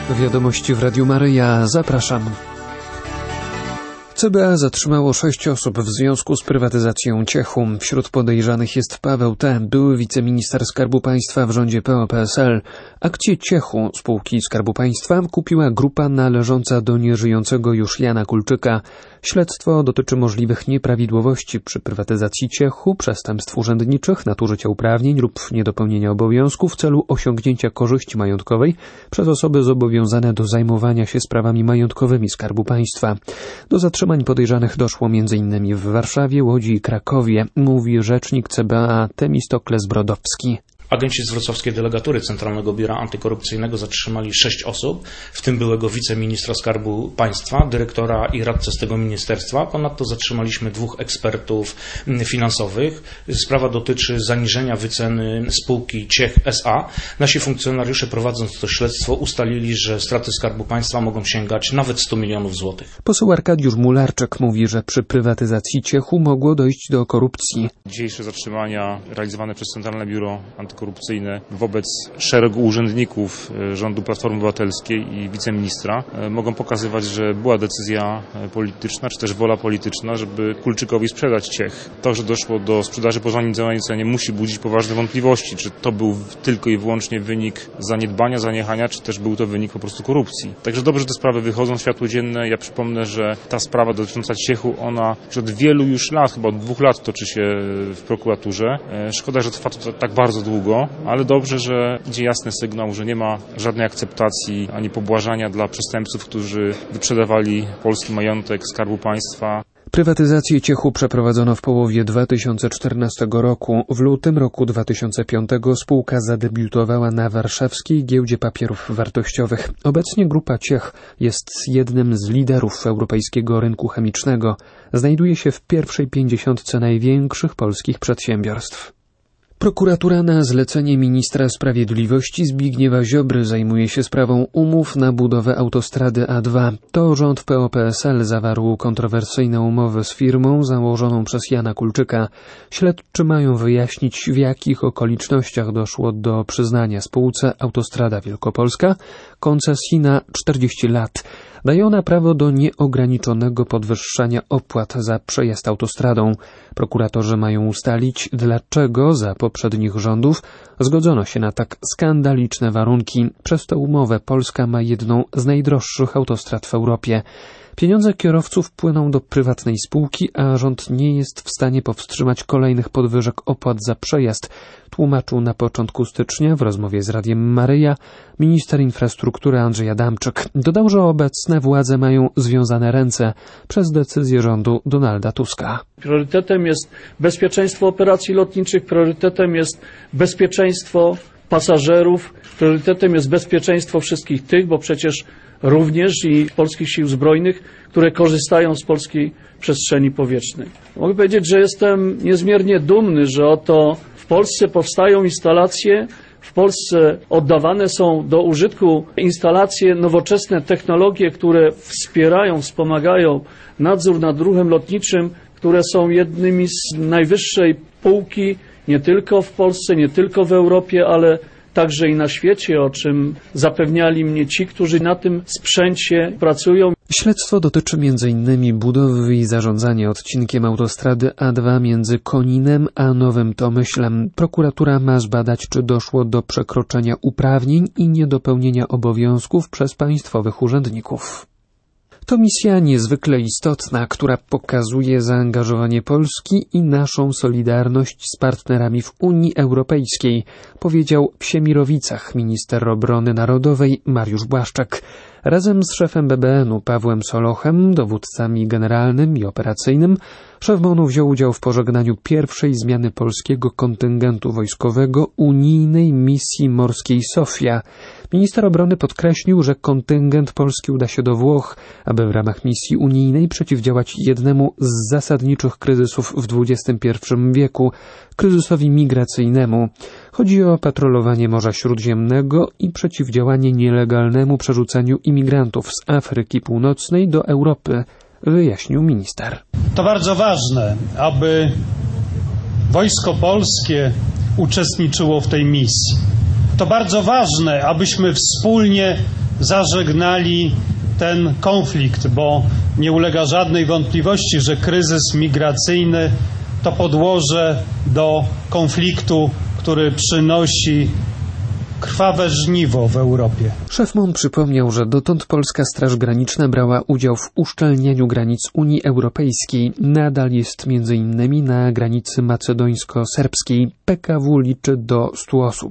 Wiadomości w Radiu Maryja. Zapraszam. CBA zatrzymało 6 osób w związku z prywatyzacją Ciechu. Wśród podejrzanych jest Paweł T., były wiceminister Skarbu Państwa w rządzie PO-PSL. Akcje Ciechu, spółki Skarbu Państwa, kupiła grupa należąca do nieżyjącego już Jana Kulczyka. Śledztwo dotyczy możliwych nieprawidłowości przy prywatyzacji Ciechu, przestępstw urzędniczych, nadużycia uprawnień lub niedopełnienia obowiązków w celu osiągnięcia korzyści majątkowej przez osoby zobowiązane do zajmowania się sprawami majątkowymi Skarbu Państwa. Do zatrzymań podejrzanych doszło m.in. w Warszawie, Łodzi i Krakowie, mówi rzecznik CBA Temistokles Brodowski. Agenci z wrocławskiej delegatury Centralnego Biura Antykorupcyjnego zatrzymali 6 osób, w tym byłego wiceministra Skarbu Państwa, dyrektora i radcę z tego ministerstwa. Ponadto zatrzymaliśmy 2 ekspertów finansowych. Sprawa dotyczy zaniżenia wyceny spółki Ciech S.A. Nasi funkcjonariusze, prowadząc to śledztwo, ustalili, że straty Skarbu Państwa mogą sięgać nawet 100 milionów złotych. Poseł Arkadiusz Mularczyk mówi, że przy prywatyzacji Ciechu mogło dojść do korupcji. Dzisiejsze zatrzymania realizowane przez Centralne Biuro Antykorupcyjne wobec szeregu urzędników rządu Platformy Obywatelskiej i wiceministra mogą pokazywać, że była decyzja polityczna, czy też wola polityczna, żeby Kulczykowi sprzedać Ciech. To, że doszło do sprzedaży po zaniżonej cenie, musi budzić poważne wątpliwości, czy to był tylko i wyłącznie wynik zaniedbania, zaniechania, czy też był to wynik po prostu korupcji. Także dobrze, że te sprawy wychodzą w światło dzienne. Ja przypomnę, że ta sprawa dotycząca Ciechu, ona już od wielu lat, chyba od 2 lat toczy się w prokuraturze. Szkoda, że trwa to tak bardzo długo. Ale dobrze, że idzie jasny sygnał, że nie ma żadnej akceptacji ani pobłażania dla przestępców, którzy wyprzedawali polski majątek Skarbu Państwa. Prywatyzację Ciechu przeprowadzono w połowie 2014 roku. W lutym roku 2005 spółka zadebiutowała na warszawskiej giełdzie papierów wartościowych. Obecnie grupa Ciech jest jednym z liderów europejskiego rynku chemicznego. Znajduje się w pierwszej 50 największych polskich przedsiębiorstw. Prokuratura na zlecenie ministra sprawiedliwości Zbigniewa Ziobry zajmuje się sprawą umów na budowę autostrady A2. To rząd PO-PSL zawarł kontrowersyjne umowy z firmą założoną przez Jana Kulczyka. Śledczy mają wyjaśnić, w jakich okolicznościach doszło do przyznania spółce Autostrada Wielkopolska koncesji na 40 lat. Daje ona prawo do nieograniczonego podwyższania opłat za przejazd autostradą. Prokuratorzy mają ustalić, dlaczego za poprzednich rządów zgodzono się na tak skandaliczne warunki. Przez tę umowę Polska ma jedną z najdroższych autostrad w Europie. Pieniądze kierowców płyną do prywatnej spółki, a rząd nie jest w stanie powstrzymać kolejnych podwyżek opłat za przejazd, tłumaczył na początku stycznia w rozmowie z Radiem Maryja minister infrastruktury Andrzej Adamczyk. Dodał, że obecne władze mają związane ręce przez decyzję rządu Donalda Tuska. Priorytetem jest bezpieczeństwo operacji lotniczych, priorytetem jest bezpieczeństwo pasażerów, priorytetem jest bezpieczeństwo wszystkich tych, bo przecież również i polskich sił zbrojnych, które korzystają z polskiej przestrzeni powietrznej. Mogę powiedzieć, że jestem niezmiernie dumny, że oto w Polsce powstają instalacje, w Polsce oddawane są do użytku instalacje, nowoczesne technologie, które wspierają, wspomagają nadzór nad ruchem lotniczym, które są jednymi z najwyższej półki nie tylko w Polsce, nie tylko w Europie, ale także i na świecie, o czym zapewniali mnie ci, którzy na tym sprzęcie pracują. Śledztwo dotyczy m.in. budowy i zarządzania odcinkiem autostrady A2 między Koninem a Nowym Tomyślem. Prokuratura ma zbadać, czy doszło do przekroczenia uprawnień i niedopełnienia obowiązków przez państwowych urzędników. To misja niezwykle istotna, która pokazuje zaangażowanie Polski i naszą solidarność z partnerami w Unii Europejskiej, powiedział w Siemirowicach minister obrony narodowej Mariusz Błaszczak. Razem z szefem BBN-u Pawłem Solochem, dowódcami generalnym i operacyjnym, szef MON-u wziął udział w pożegnaniu pierwszej zmiany polskiego kontyngentu wojskowego unijnej misji morskiej Sofia. Minister obrony podkreślił, że kontyngent polski uda się do Włoch, aby w ramach misji unijnej przeciwdziałać jednemu z zasadniczych kryzysów w XXI wieku, kryzysowi migracyjnemu. Chodzi o patrolowanie Morza Śródziemnego i przeciwdziałanie nielegalnemu przerzucaniu imigrantów z Afryki Północnej do Europy, wyjaśnił minister. To bardzo ważne, aby Wojsko Polskie uczestniczyło w tej misji. to bardzo ważne, abyśmy wspólnie zażegnali ten konflikt, bo nie ulega żadnej wątpliwości, że kryzys migracyjny to podłoże do konfliktu, który przynosi krwawe żniwo w Europie. Szef MON przypomniał, że dotąd polska Straż Graniczna brała udział w uszczelnianiu granic Unii Europejskiej. Nadal jest m.in. na granicy macedońsko-serbskiej. PKW liczy do 100 osób,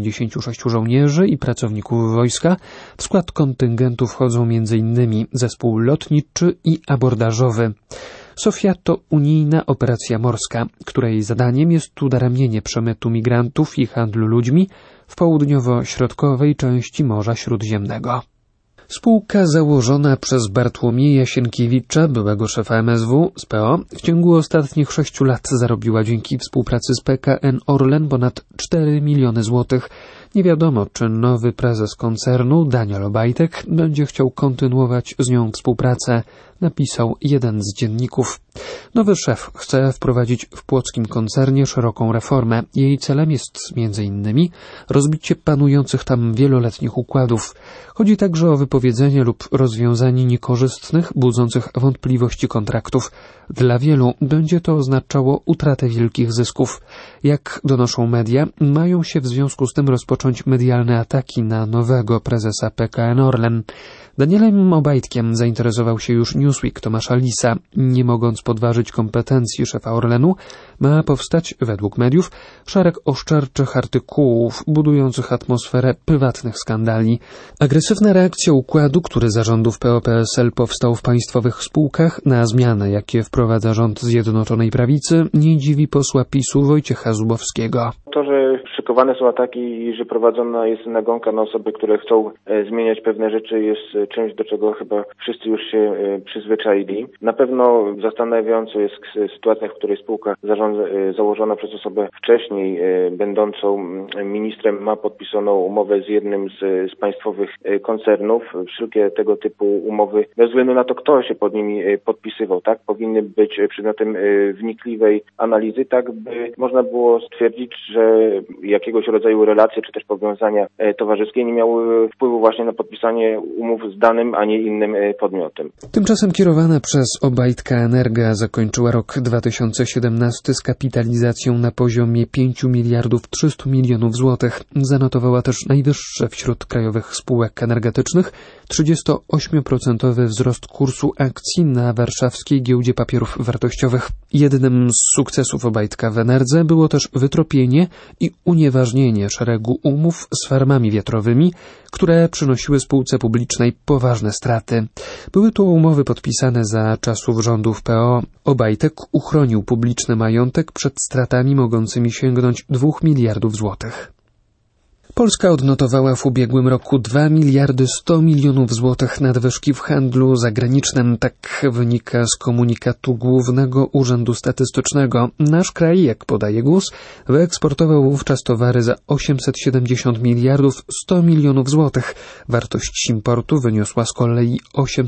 96 żołnierzy i pracowników wojska. W skład kontyngentu wchodzą m.in. zespół lotniczy i abordażowy. Sofia to unijna operacja morska, której zadaniem jest udaremnienie przemytu migrantów i handlu ludźmi w południowo-środkowej części Morza Śródziemnego. Spółka założona przez Bartłomieja Sienkiewicza, byłego szefa MSW z PO, w ciągu ostatnich 6 lat zarobiła dzięki współpracy z PKN Orlen ponad 4 miliony złotych. Nie wiadomo, czy nowy prezes koncernu, Daniel Obajtek, będzie chciał kontynuować z nią współpracę, napisał jeden z dzienników. Nowy szef chce wprowadzić w płockim koncernie szeroką reformę. Jej celem jest m.in. rozbicie panujących tam wieloletnich układów. Chodzi także o wypowiedzenie lub rozwiązanie niekorzystnych, budzących wątpliwości kontraktów. Dla wielu będzie to oznaczało utratę wielkich zysków. Jak donoszą media, mają się w związku z tym rozpocząć medialne ataki na nowego prezesa PKN Orlen. Danielem Obajtkiem zainteresował się już Newsweek Tomasza Lisa. Nie mogąc podważyć kompetencji szefa Orlenu, ma powstać, według mediów, szereg oszczerczych artykułów budujących atmosferę prywatnych skandali. Agresywna reakcja układu, który za rządów PO-PSL powstał w państwowych spółkach, na zmiany, jakie wprowadza rząd Zjednoczonej Prawicy, nie dziwi posła PiS-u Wojciecha Zubowskiego. To, że szykowane są ataki i że prowadzona jest nagonka na osoby, które chcą zmieniać pewne rzeczy, jest czymś, do czego chyba wszyscy już się przyzwyczaili. Na pewno zastanawiająco jest sytuacja, w której spółka założona przez osobę wcześniej będącą ministrem ma podpisaną umowę z jednym z państwowych koncernów. Wszelkie tego typu umowy, bez względu na to, kto się pod nimi podpisywał, tak, powinny być przedmiotem wnikliwej analizy, tak by można było stwierdzić, że jakiegoś rodzaju relacje czy też powiązania towarzyskie nie miały wpływu właśnie na podpisanie umów z danym, a nie innym podmiotem. Tymczasem kierowana przez Obajtka Energa zakończyła rok 2017 z kapitalizacją na poziomie 5 miliardów 300 milionów złotych. Zanotowała też najwyższy wśród krajowych spółek energetycznych 38% wzrost kursu akcji na warszawskiej giełdzie papierów wartościowych. Jednym z sukcesów Obajtka w Enerdze było też wytropienie i unieważnienie szeregu umów z farmami wiatrowymi, które przynosiły spółce publicznej poważne straty. Były to umowy podpisane za czasów rządów PO. Obajtek uchronił publiczny majątek przed stratami mogącymi sięgnąć 2 miliardów złotych. Polska odnotowała w ubiegłym roku 2 miliardy 100 milionów złotych nadwyżki w handlu zagranicznym. Tak wynika z komunikatu Głównego Urzędu Statystycznego. Nasz kraj, jak podaje GUS, wyeksportował wówczas towary za 870 miliardów 100 milionów złotych. Wartość importu wyniosła z kolei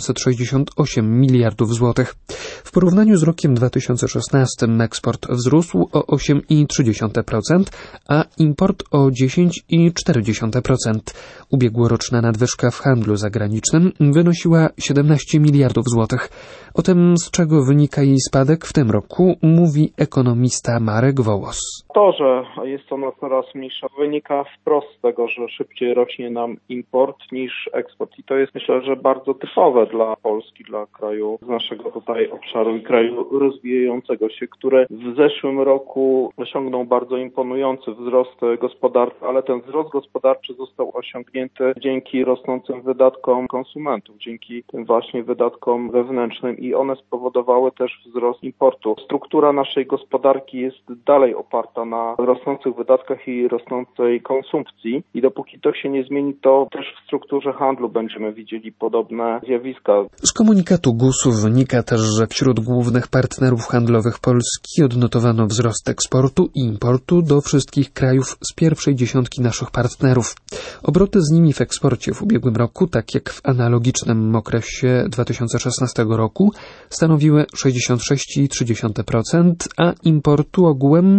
868 miliardów złotych. W porównaniu z rokiem 2016 eksport wzrósł o 8,3%, a import o 10,4%. Ubiegłoroczna nadwyżka w handlu zagranicznym wynosiła 17 miliardów złotych. O tym, z czego wynika jej spadek w tym roku, mówi ekonomista Marek Wołos. To, że jest ona coraz mniejsza, wynika wprost z tego, że szybciej rośnie nam import niż eksport. I to jest, myślę, że bardzo typowe dla Polski, dla kraju z naszego tutaj obszaru i kraju rozwijającego się, które w zeszłym roku osiągnął bardzo imponujący wzrost gospodarczy, ale ten wzrost gospodarczy został osiągnięty dzięki rosnącym wydatkom konsumentów, dzięki tym właśnie wydatkom wewnętrznym i one spowodowały też wzrost importu. Struktura naszej gospodarki jest dalej oparta na rosnących wydatkach i rosnącej konsumpcji i dopóki to się nie zmieni, to też w strukturze handlu będziemy widzieli podobne zjawiska. Z komunikatu GUS-u wynika też, że wśród głównych partnerów handlowych Polski odnotowano wzrost eksportu i importu do wszystkich krajów z pierwszej dziesiątki naszych partnerów. partnerów. Obroty z nimi w eksporcie w ubiegłym roku, tak jak w analogicznym okresie 2016 roku, stanowiły 66,3%, a importu ogółem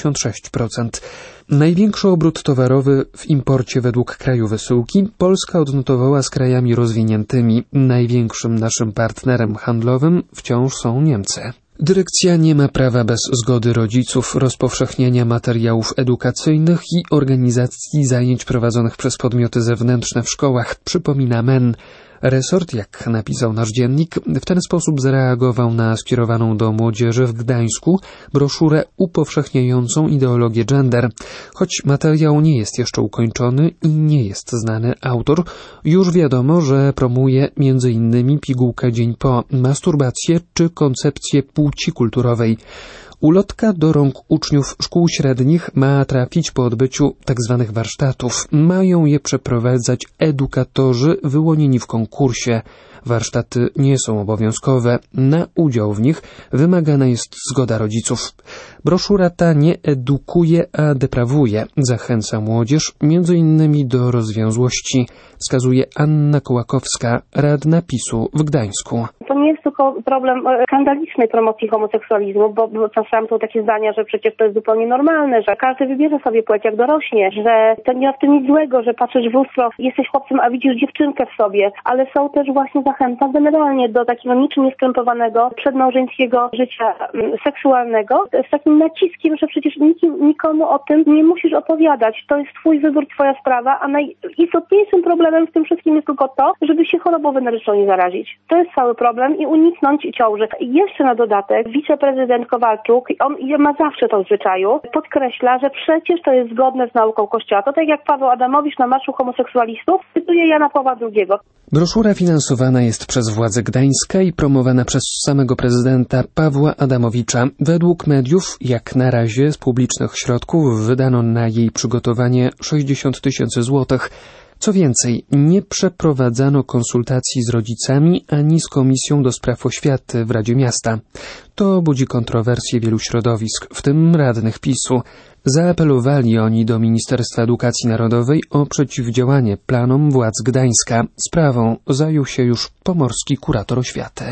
66%. Największy obrót towarowy w imporcie według kraju wysyłki Polska odnotowała z krajami rozwiniętymi. Największym naszym partnerem handlowym wciąż są Niemcy. Dyrekcja nie ma prawa bez zgody rodziców rozpowszechniania materiałów edukacyjnych i organizacji zajęć prowadzonych przez podmioty zewnętrzne w szkołach, przypomina MEN. Resort, jak napisał nasz dziennik, w ten sposób zareagował na skierowaną do młodzieży w Gdańsku broszurę upowszechniającą ideologię gender. Choć materiał nie jest jeszcze ukończony i nie jest znany autor, już wiadomo, że promuje m.in. pigułkę dzień po, masturbację czy koncepcję płci kulturowej. Ulotka do rąk uczniów szkół średnich ma trafić po odbyciu tzw. warsztatów. Mają je przeprowadzać edukatorzy wyłonieni w konkursie. Warsztaty nie są obowiązkowe. Na udział w nich wymagana jest zgoda rodziców. Broszura ta nie edukuje, a deprawuje. Zachęca młodzież m.in. do rozwiązłości, wskazuje Anna Kołakowska, radna PiS-u w Gdańsku. To nie jest tylko problem skandalicznej promocji homoseksualizmu, bo czasami są takie zdania, że przecież to jest zupełnie normalne, że każdy wybierze sobie płeć jak dorośnie, że to nie ma w tym nic złego, że patrzysz w lustro, jesteś chłopcem, a widzisz dziewczynkę w sobie, ale są też właśnie zachęta generalnie do takiego niczym nieskrępowanego przedmałżeńskiego życia seksualnego z takim naciskiem, że przecież nikomu o tym nie musisz opowiadać. To jest twój wybór, twoja sprawa, a najistotniejszym problemem w tym wszystkim jest tylko to, żeby się chorobą weneryczną nie zarazić. To jest cały problem i uniknąć ciąży. I jeszcze na dodatek wiceprezydent Kowalczuk, on ma zawsze to w zwyczaju, podkreśla, że przecież to jest zgodne z nauką Kościoła. To tak jak Paweł Adamowicz na Marszu Homoseksualistów cytuje Jana Pawła II. Broszura finansowana jest przez władze Gdańska i promowana przez samego prezydenta Pawła Adamowicza. Według mediów, jak na razie z publicznych środków wydano na jej przygotowanie 60 000 złotych. Co więcej, nie przeprowadzano konsultacji z rodzicami ani z Komisją do Spraw Oświaty w Radzie Miasta. To budzi kontrowersje wielu środowisk, w tym radnych PiS-u. Zaapelowali oni do Ministerstwa Edukacji Narodowej o przeciwdziałanie planom władz Gdańska. Sprawą zajął się już pomorski kurator oświaty.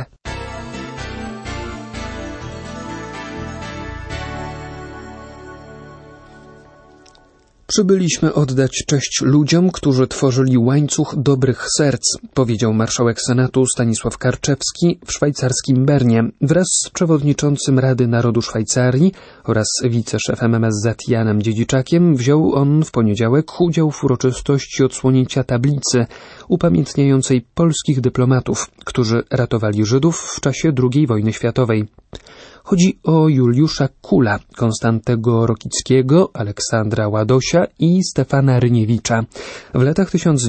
Przybyliśmy oddać cześć ludziom, którzy tworzyli łańcuch dobrych serc, powiedział marszałek Senatu Stanisław Karczewski w szwajcarskim Bernie. Wraz z przewodniczącym Rady Narodu Szwajcarii oraz wiceszefem MSZ Janem Dziedziczakiem wziął on w poniedziałek udział w uroczystości odsłonięcia tablicy upamiętniającej polskich dyplomatów, którzy ratowali Żydów w czasie II wojny światowej. Chodzi o Juliusza Kula, Konstantego Rokickiego, Aleksandra Ładosia i Stefana Ryniewicza. W latach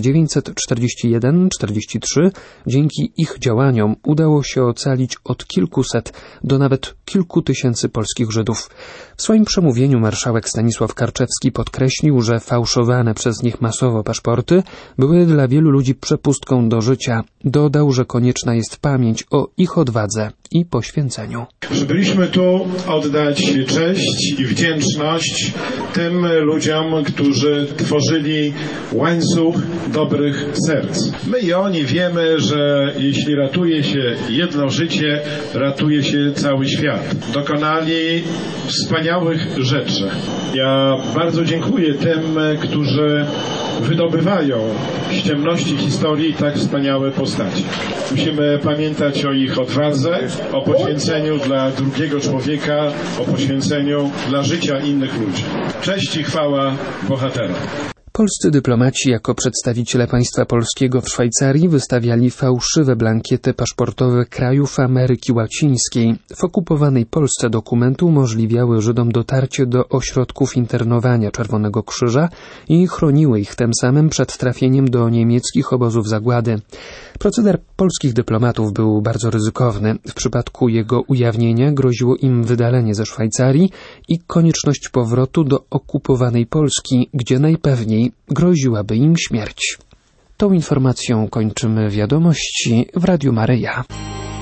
1941-43 dzięki ich działaniom udało się ocalić od kilkuset do nawet kilku tysięcy polskich Żydów. W swoim przemówieniu marszałek Stanisław Karczewski podkreślił, że fałszowane przez nich masowo paszporty były dla wielu ludzi przepustką do życia. Dodał, że konieczna jest pamięć o ich odwadze i poświęceniu. Byliśmy tu oddać cześć i wdzięczność tym ludziom, którzy tworzyli łańcuch dobrych serc. My i oni wiemy, że jeśli ratuje się jedno życie, ratuje się cały świat. Dokonali wspaniałych rzeczy. Ja bardzo dziękuję tym, którzy wydobywają z ciemności historii tak wspaniałe postacie. Musimy pamiętać o ich odwadze, o poświęceniu dla drugiego człowieka, o poświęceniu dla życia innych ludzi. Cześć i chwała bohaterom. Polscy dyplomaci jako przedstawiciele państwa polskiego w Szwajcarii wystawiali fałszywe blankiety paszportowe krajów Ameryki Łacińskiej. W okupowanej Polsce dokumenty umożliwiały Żydom dotarcie do ośrodków internowania Czerwonego Krzyża i chroniły ich tym samym przed trafieniem do niemieckich obozów zagłady. Proceder polskich dyplomatów był bardzo ryzykowny. W przypadku jego ujawnienia groziło im wydalenie ze Szwajcarii i konieczność powrotu do okupowanej Polski, gdzie najpewniej groziłaby im śmierć. Tą informacją kończymy wiadomości w Radiu Maryja.